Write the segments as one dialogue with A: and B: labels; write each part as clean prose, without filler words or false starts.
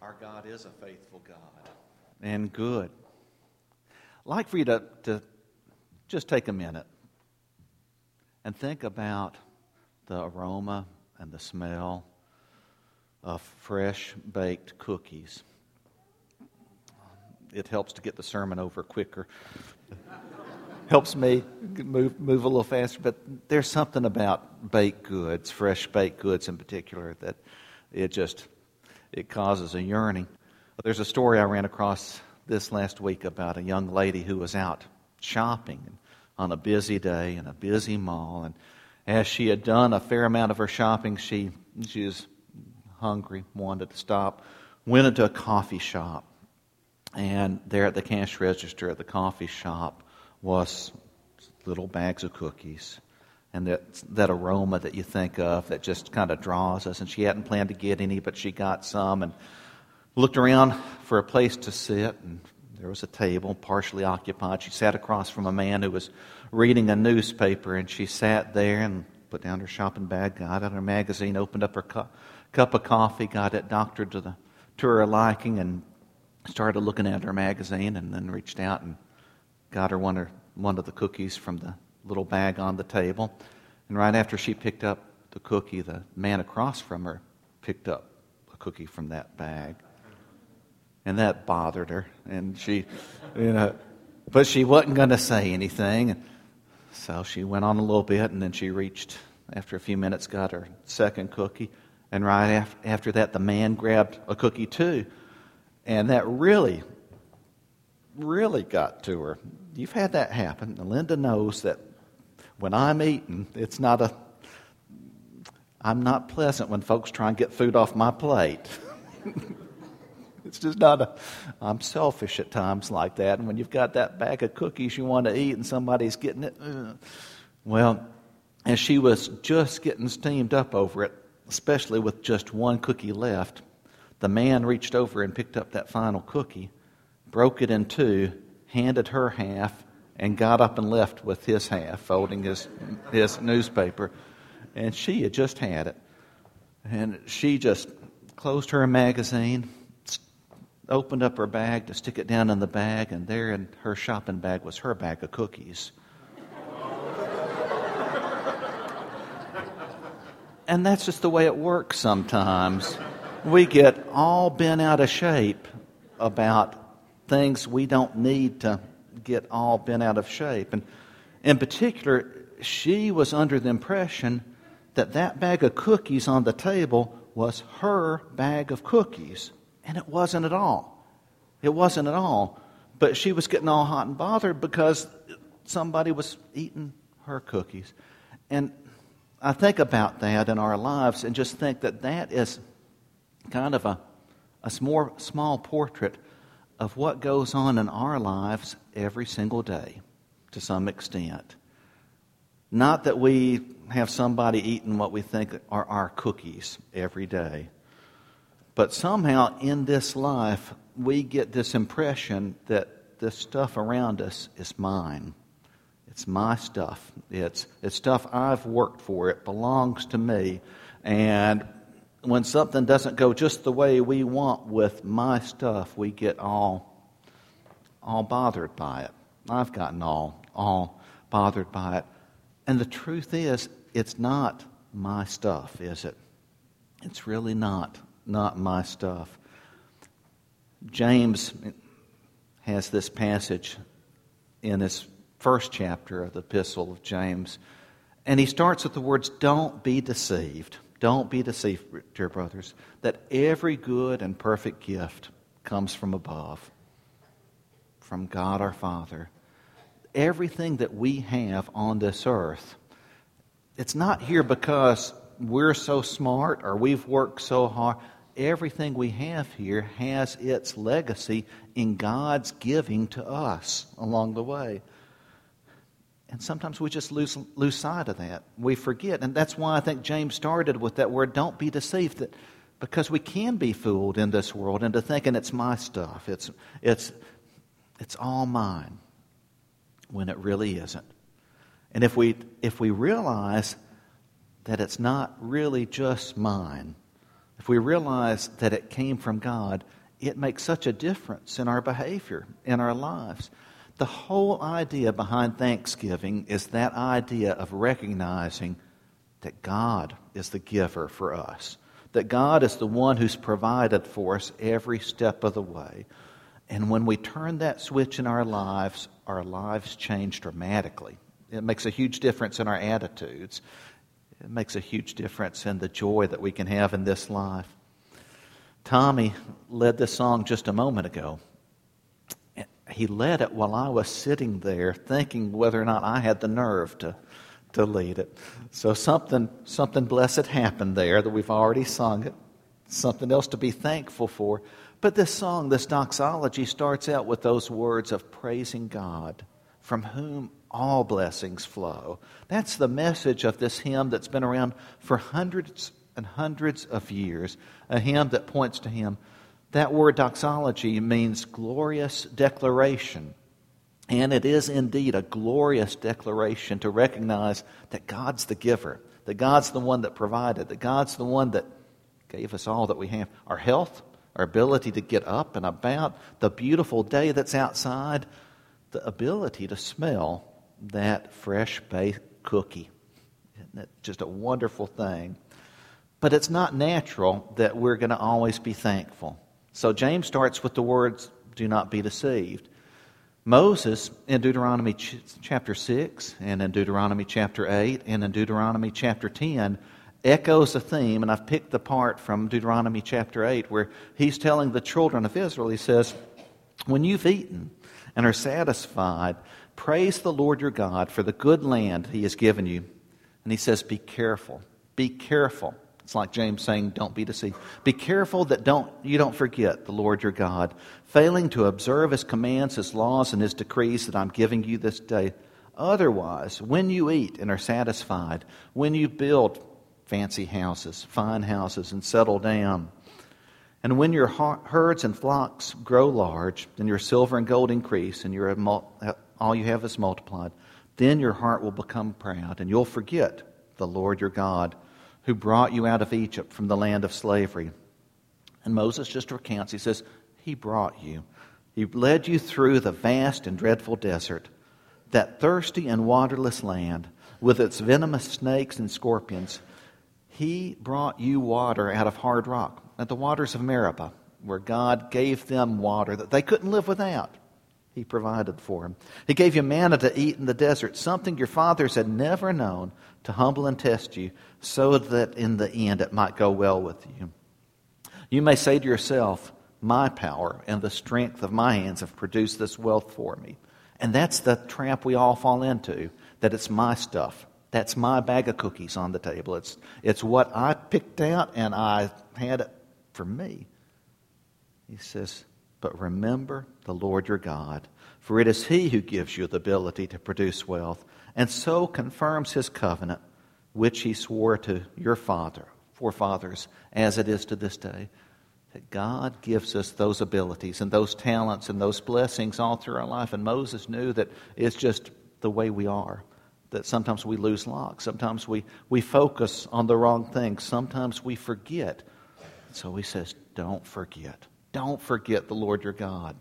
A: our God is a faithful God and good. I'd like for you to just take a minute and think about the aroma and the smell of fresh baked cookies. It helps to get the sermon over quicker. Helps me move a little faster, but there's something about baked goods, fresh baked goods in particular, that it causes a yearning. There's a story I ran across this last week about a young lady who was out shopping on a busy day in a busy mall, and as she had done a fair amount of her shopping, she was hungry, wanted to stop, went into a coffee shop, and there at the cash register at the coffee shop was little bags of cookies, and that aroma that you think of that just kind of draws us. And she hadn't planned to get any, but she got some and looked around for a place to sit, and there was a table partially occupied. She sat across from a man who was reading a newspaper, and she sat there and put down her shopping bag, got out her magazine, opened up her cup of coffee, got it doctored to her liking, and started looking at her magazine, and then reached out and got her one of the cookies from the little bag on the table. And right after she picked up the cookie, the man across from her picked up a cookie from that bag. And that bothered her. And she, but she wasn't going to say anything. So she went on a little bit, and then she reached, after a few minutes, got her second cookie. And right after that, the man grabbed a cookie too. And that really got to her. You've had that happen. And Linda knows that when I'm eating, I'm not pleasant when folks try and get food off my plate. It's just I'm selfish at times like that. And when you've got that bag of cookies you want to eat and somebody's getting it, well, as she was just getting steamed up over it, especially with just one cookie left, the man reached over and picked up that final cookie, broke it in two, handed her half, and got up and left with his half, folding his newspaper. And she had just had it. And she just closed her magazine, opened up her bag to stick it down in the bag, and there in her shopping bag was her bag of cookies. And that's just the way it works sometimes. We get all bent out of shape about things we don't need to get all bent out of shape. And in particular, she was under the impression that bag of cookies on the table was her bag of cookies. And it wasn't at all. It wasn't at all. But she was getting all hot and bothered because somebody was eating her cookies. And I think about that in our lives and just think that is kind of a small portrait of what goes on in our lives every single day to some extent. Not that we have somebody eating what we think are our cookies every day, but somehow in this life we get this impression that this stuff around us is mine. It's my stuff. It's stuff I've worked for. It belongs to me. And when something doesn't go just the way we want with my stuff, we get all bothered by it. I've gotten all bothered by it. And the truth is, it's not my stuff, is it? It's really not my stuff. James has this passage in his first chapter of the Epistle of James, and he starts with the words, "Don't be deceived. Don't be deceived, dear brothers, that every good and perfect gift comes from above, from God our Father." Everything that we have on this earth, it's not here because we're so smart or we've worked so hard. Everything we have here has its legacy in God's giving to us along the way. And sometimes we just lose sight of that. We forget. And that's why I think James started with that word, don't be deceived. That because we can be fooled in this world into thinking it's my stuff. It's all mine, when it really isn't. And if we realize that it's not really just mine, if we realize that it came from God, it makes such a difference in our behavior, in our lives. The whole idea behind Thanksgiving is that idea of recognizing that God is the giver for us, that God is the one who's provided for us every step of the way. And when we turn that switch in our lives change dramatically. It makes a huge difference in our attitudes. It makes a huge difference in the joy that we can have in this life. Tommy led this song just a moment ago. He led it while I was sitting there thinking whether or not I had the nerve to lead it. So something blessed happened there that we've already sung it. Something else to be thankful for. But this song, this doxology, starts out with those words of praising God, from whom all blessings flow. That's the message of this hymn that's been around for hundreds and hundreds of years, a hymn that points to Him. That word doxology means glorious declaration. And it is indeed a glorious declaration to recognize that God's the giver, that God's the one that provided, that God's the one that gave us all that we have. Our health, our ability to get up and about, the beautiful day that's outside, the ability to smell that fresh baked cookie. Isn't that just a wonderful thing? But it's not natural that we're going to always be thankful. So James starts with the words, do not be deceived. Moses, in Deuteronomy chapter 6, and in Deuteronomy chapter 8, and in Deuteronomy chapter 10, echoes a theme, and I've picked the part from Deuteronomy chapter 8, where he's telling the children of Israel, he says, when you've eaten and are satisfied, praise the Lord your God for the good land He has given you. And he says, be careful. Be careful. It's like James saying, don't be deceived. Be careful that you don't forget the Lord your God, failing to observe His commands, His laws, and His decrees that I'm giving you this day. Otherwise, when you eat and are satisfied, when you build fancy houses, fine houses, and settle down, and when your herds and flocks grow large, and your silver and gold increase, and all you have is multiplied, then your heart will become proud, and you'll forget the Lord your God, who brought you out of Egypt from the land of slavery. And Moses just recounts, he says, He brought you. He led you through the vast and dreadful desert, that thirsty and waterless land, with its venomous snakes and scorpions. He brought you water out of hard rock, at the waters of Meribah, where God gave them water that they couldn't live without. He provided for them. He gave you manna to eat in the desert, something your fathers had never known, to humble and test you, so that in the end it might go well with you. You may say to yourself, my power and the strength of my hands have produced this wealth for me. And that's the trap we all fall into, that it's my stuff. That's my bag of cookies on the table. It's what I picked out and I had it for me. He says, but remember the Lord your God, for it is He who gives you the ability to produce wealth, and so confirms His covenant, which He swore to your forefathers, as it is to this day. That God gives us those abilities and those talents and those blessings all through our life. And Moses knew that it's just the way we are, that sometimes we lose luck. Sometimes we focus on the wrong things. Sometimes we forget. So he says, don't forget. Don't forget the Lord your God.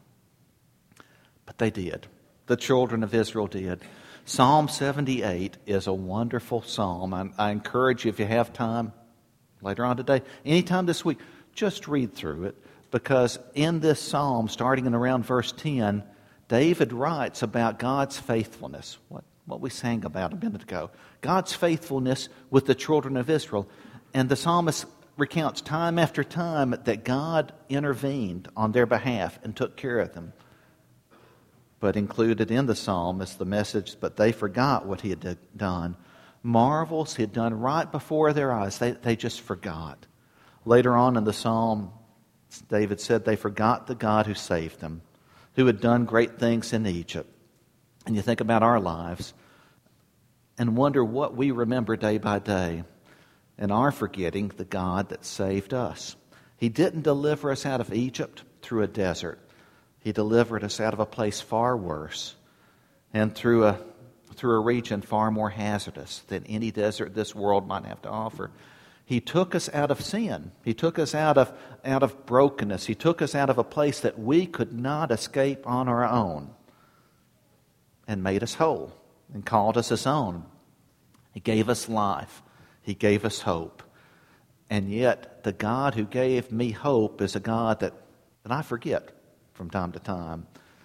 A: But they did. The children of Israel did. Psalm 78 is a wonderful psalm. I encourage you, if you have time later on today, anytime this week, just read through it. Because in this psalm, starting in around verse 10, David writes about God's faithfulness. What we sang about a minute ago. God's faithfulness with the children of Israel. And the psalmist recounts time after time that God intervened on their behalf and took care of them. But included in the psalm is the message, but they forgot what He had done. Marvels He had done right before their eyes. They just forgot. Later on in the psalm, David said they forgot the God who saved them, who had done great things in Egypt. And you think about our lives and wonder what we remember day by day, and are forgetting the God that saved us. He didn't deliver us out of Egypt through a desert. He delivered us out of a place far worse, and through a region far more hazardous than any desert this world might have to offer. He took us out of sin. He took us out of brokenness. He took us out of a place that we could not escape on our own and made us whole and called us His own. He gave us life. He gave us hope. And yet, the God who gave me hope is a God that I forget from time to time.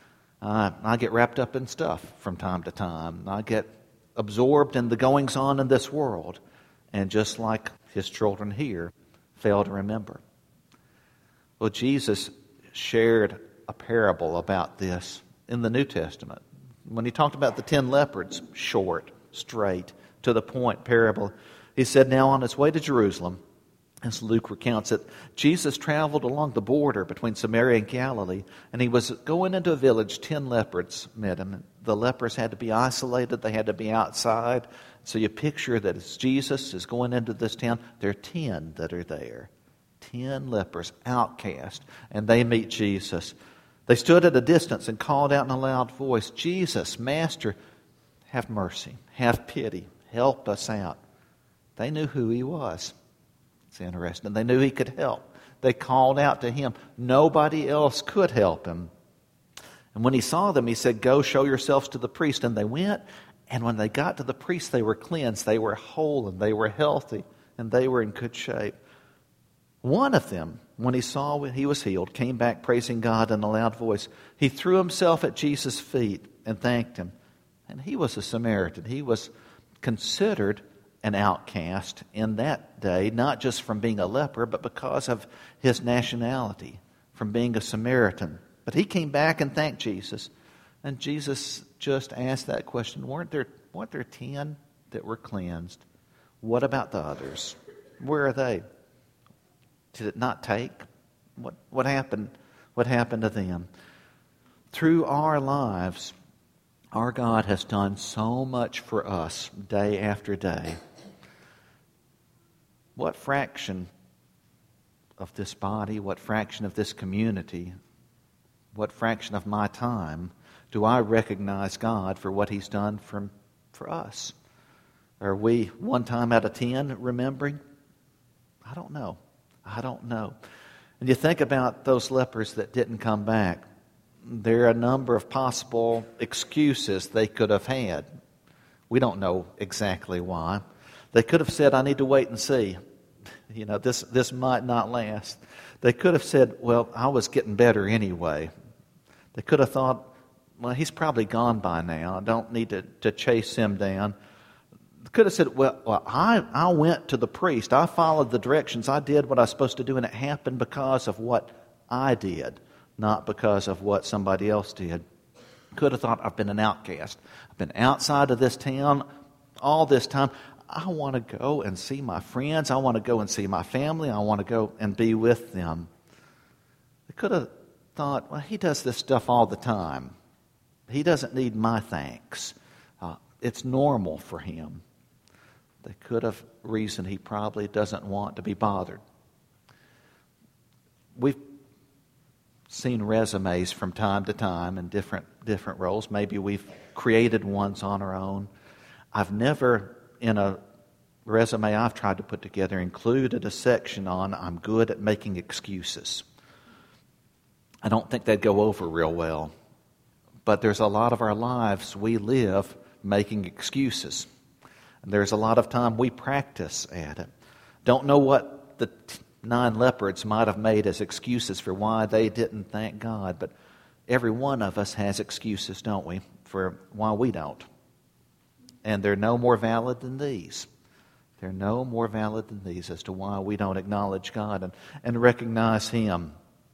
A: I get wrapped up in stuff from time to time. I get absorbed in the goings-on in this world. And just like His children here, fail to remember. Well, Jesus shared a parable about this in the New Testament. When He talked about the 10 leopards, short, straight, to the point parable, He said, now on His way to Jerusalem, as Luke recounts it, Jesus traveled along the border between Samaria and Galilee, and He was going into a village. 10 leopards met Him. The lepers had to be isolated. They had to be outside. So you picture that as Jesus is going into this town, there are 10 that are there. 10 lepers, outcast, and they meet Jesus. They stood at a distance and called out in a loud voice, Jesus, Master, have mercy, have pity, help us out. They knew who He was. It's interesting. They knew He could help. They called out to Him. Nobody else could help Him. And when He saw them, He said, go show yourselves to the priest. And they went, and when they got to the priest, they were cleansed. They were whole, and they were healthy, and they were in good shape. One of them, when he saw he was healed, came back praising God in a loud voice. He threw himself at Jesus' feet and thanked Him. And he was a Samaritan. He was considered an outcast in that day, not just from being a leper, but because of his nationality, from being a Samaritan. But he came back and thanked Jesus. And Jesus just asked that question, weren't there 10 that were cleansed? What about the others? Where are they? Did it not take? What happened? What happened to them? Through our lives, our God has done so much for us day after day. What fraction of this body, what fraction of this community, what fraction of my time do I recognize God for what He's done for us? Are we 1 time out of 10 remembering? I don't know. And you think about those lepers that didn't come back. There are a number of possible excuses they could have had. We don't know exactly why. They could have said, I need to wait and see. This might not last. They could have said, well, I was getting better anyway. They could have thought, well, he's probably gone by now. I don't need to chase him down. Could have said, well, I went to the priest. I followed the directions. I did what I was supposed to do, and it happened because of what I did, not because of what somebody else did. Could have thought, I've been an outcast. I've been outside of this town all this time. I want to go and see my friends. I want to go and see my family. I want to go and be with them. They could have thought, well, he does this stuff all the time. He doesn't need my thanks. It's normal for him. They could have reasoned he probably doesn't want to be bothered. We've seen resumes from time to time in different roles. Maybe we've created ones on our own. I've never, in a resume I've tried to put together, included a section on I'm good at making excuses. I don't think they'd go over real well. But there's a lot of our lives we live making excuses. And there's a lot of time we practice at it. Don't know what the 9 leopards might have made as excuses for why they didn't thank God, but every one of us has excuses, don't we, for why we don't. And they're no more valid than these. They're no more valid than these as to why we don't acknowledge God and recognize Him.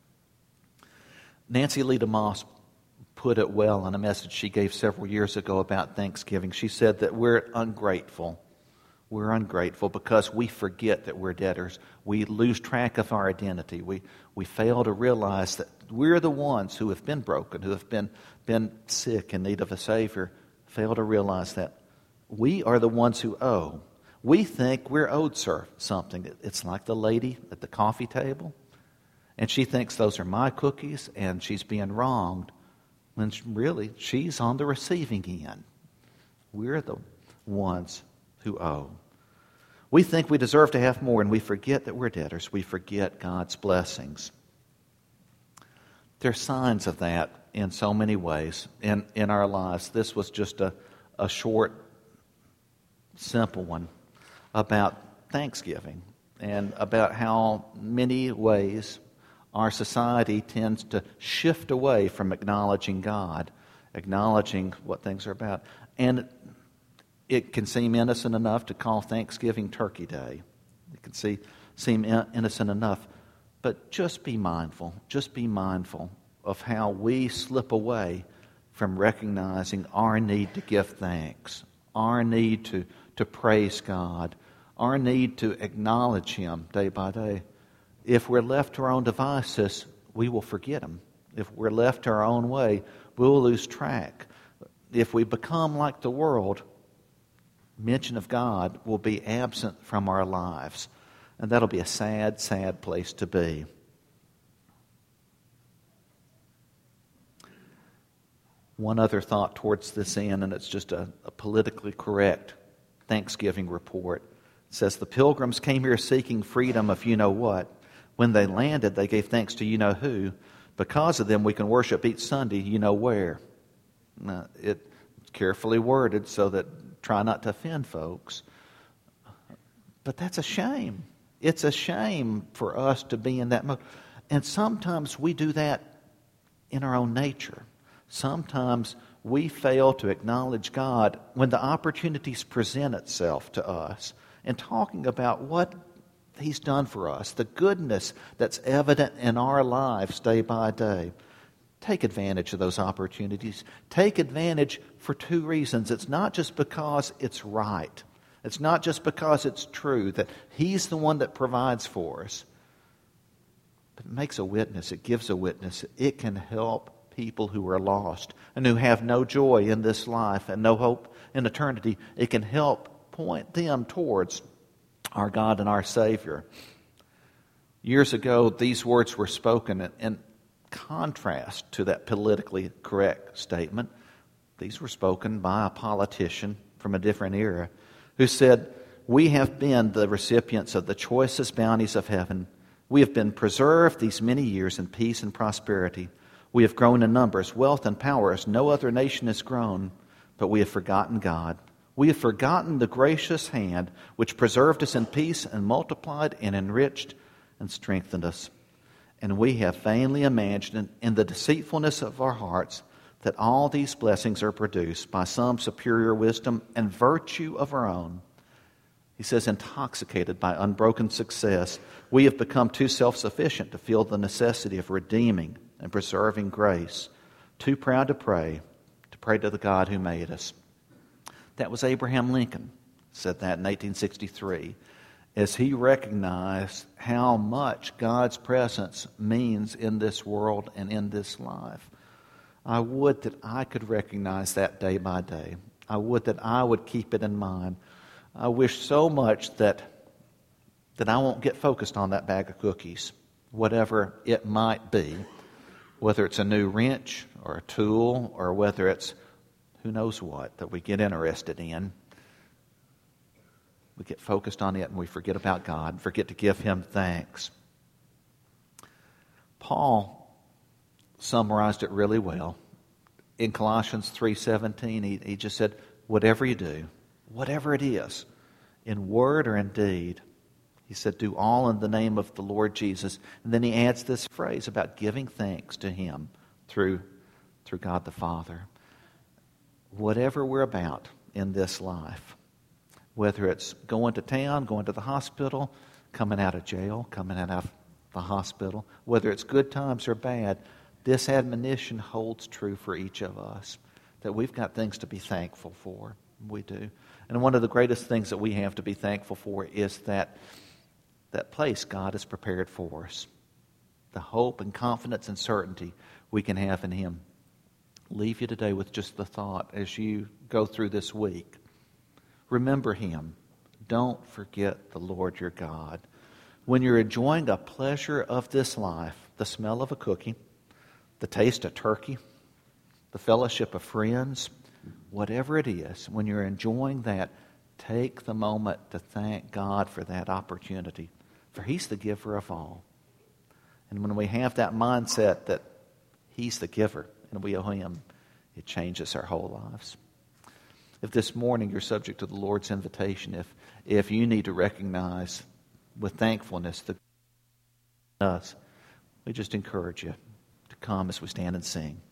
A: Nancy Lee DeMoss put it well in a message she gave several years ago about Thanksgiving. She said that we're ungrateful. We're ungrateful because we forget that we're debtors. We lose track of our identity. We fail to realize that we're the ones who have been broken, who have been sick, in need of a Savior. Fail to realize that we are the ones who owe. We think we're owed something. It's like the lady at the coffee table, and she thinks those are my cookies, and she's being wronged. When really, she's on the receiving end. We're the ones who owe. We think we deserve to have more, and we forget that we're debtors. We forget God's blessings. There are signs of that in so many ways in our lives. This was just a short, simple one about Thanksgiving and about how many ways our society tends to shift away from acknowledging God, acknowledging what things are about. And it can seem innocent enough to call Thanksgiving Turkey Day. It can seem innocent enough. But just be mindful of how we slip away from recognizing our need to give thanks, our need to praise God, our need to acknowledge Him day by day. If we're left to our own devices, we will forget Him. If we're left to our own way, we'll lose track. If we become like the world, mention of God will be absent from our lives. And that'll be a sad, sad place to be. One other thought towards this end, and it's just a politically correct Thanksgiving report. It says, the pilgrims came here seeking freedom of you-know-what. When they landed, they gave thanks to you-know-who. Because of them, we can worship each Sunday you-know-where. Now, it's carefully worded so that try not to offend folks. But that's a shame. It's a shame for us to be in that mode. And sometimes we do that in our own nature. Sometimes we fail to acknowledge God when the opportunities present itself to us and talking about what He's done for us, the goodness that's evident in our lives day by day. Take advantage of those opportunities. Take advantage for two reasons. It's not just because it's right. It's not just because it's true that He's the one that provides for us. But it makes a witness. It gives a witness. It can help people who are lost and who have no joy in this life and no hope in eternity. It can help point them towards our God and our Savior. Years ago, these words were spoken in contrast to that politically correct statement. These were spoken by a politician from a different era who said, we have been the recipients of the choicest bounties of heaven. We have been preserved these many years in peace and prosperity. We have grown in numbers, wealth, and power as no other nation has grown, but we have forgotten God. We have forgotten the gracious hand which preserved us in peace and multiplied and enriched and strengthened us. And we have vainly imagined in the deceitfulness of our hearts that all these blessings are produced by some superior wisdom and virtue of our own. He says, intoxicated by unbroken success, we have become too self-sufficient to feel the necessity of redeeming and preserving grace, too proud to pray to the God who made us. That was Abraham Lincoln, said that in 1863, as he recognized how much God's presence means in this world and in this life. I would that I could recognize that day by day. I would that I would keep it in mind. I wish so much that I won't get focused on that bag of cookies, whatever it might be, whether it's a new wrench or a tool or whether it's who knows what that we get interested in. We get focused on it and we forget about God, forget to give Him thanks. Paul summarized it really well. In Colossians 3:17, he just said, whatever you do, whatever it is, in word or in deed, he said, do all in the name of the Lord Jesus. And then he adds this phrase about giving thanks to Him through God the Father. Whatever we're about in this life, whether it's going to town, going to the hospital, coming out of jail, coming out of the hospital, whether it's good times or bad, this admonition holds true for each of us, that we've got things to be thankful for. We do. And one of the greatest things that we have to be thankful for is that place God has prepared for us. The hope and confidence and certainty we can have in Him. Leave you today with just the thought as you go through this week. Remember Him. Don't forget the Lord your God. When you're enjoying the pleasure of this life, the smell of a cookie, the taste of turkey, the fellowship of friends, whatever it is, when you're enjoying that, take the moment to thank God for that opportunity, for He's the giver of all. And when we have that mindset that He's the giver and we owe Him, it changes our whole lives. If this morning you're subject to the Lord's invitation, if you need to recognize with thankfulness the us, we just encourage you to come as we stand and sing.